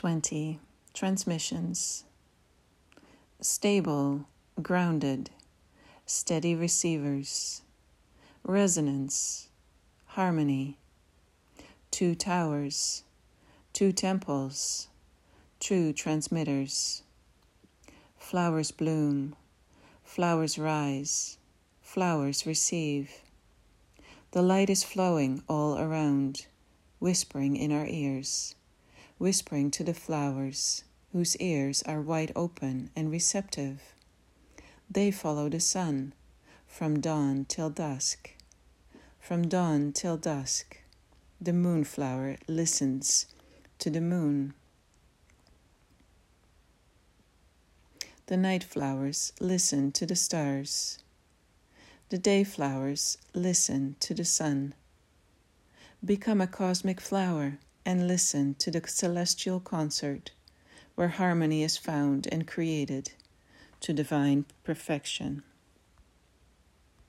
20. Transmissions. Stable, grounded, steady receivers. Resonance, harmony. 2 towers, 2 temples, true transmitters. Flowers bloom, flowers rise, flowers receive. The light is flowing all around, whispering in our ears, whispering to the flowers, whose ears are wide open and receptive. They follow the sun, from dawn till dusk. From dawn till dusk, the moonflower listens to the moon. The night flowers listen to the stars. The day flowers listen to the sun. Become a cosmic flower and listen to the celestial concert, where harmony is found and created to divine perfection.